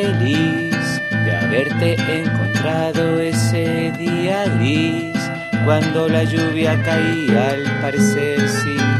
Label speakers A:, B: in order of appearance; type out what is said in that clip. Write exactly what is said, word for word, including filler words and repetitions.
A: feliz de haberte encontrado ese día gris, cuando la lluvia caía al parecer sin